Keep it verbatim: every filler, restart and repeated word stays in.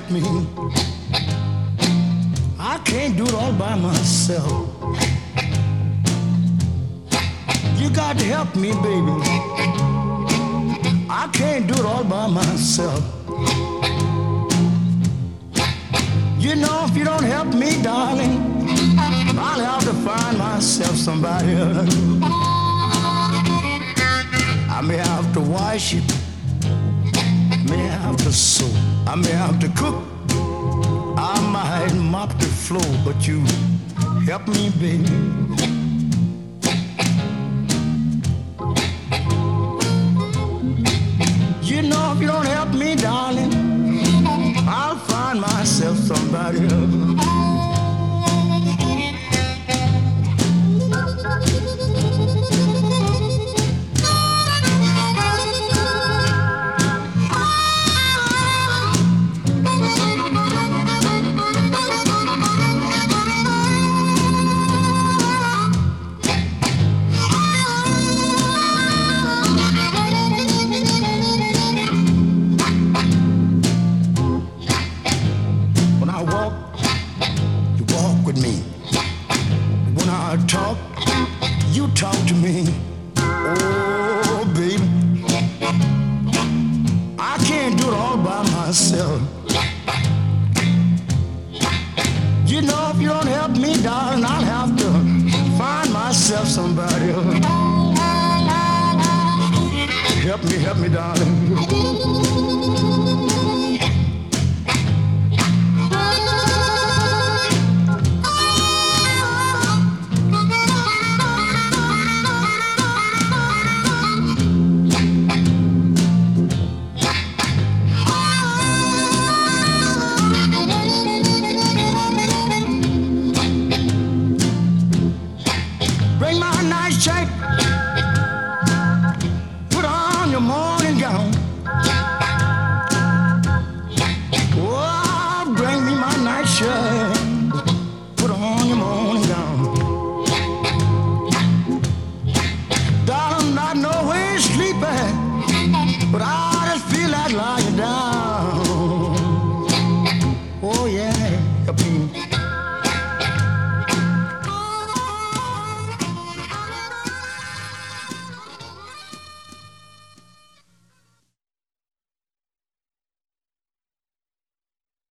help me. I can't do it all by myself. You got to help me, baby. I can't do it all by myself. You know, if you don't help me, darling, I'll have to find myself somebody else. I may have to wash it, may have to sew, I may have to cook, I might mop the floor, but you help me, baby. You know, if you don't help me, darling, I'll find myself somebody else. Talk, you talk to me. Oh, baby, I can't do it all by myself. You know, if you don't help me, darling, I'll have to find myself somebody else. Help me, help me, darling.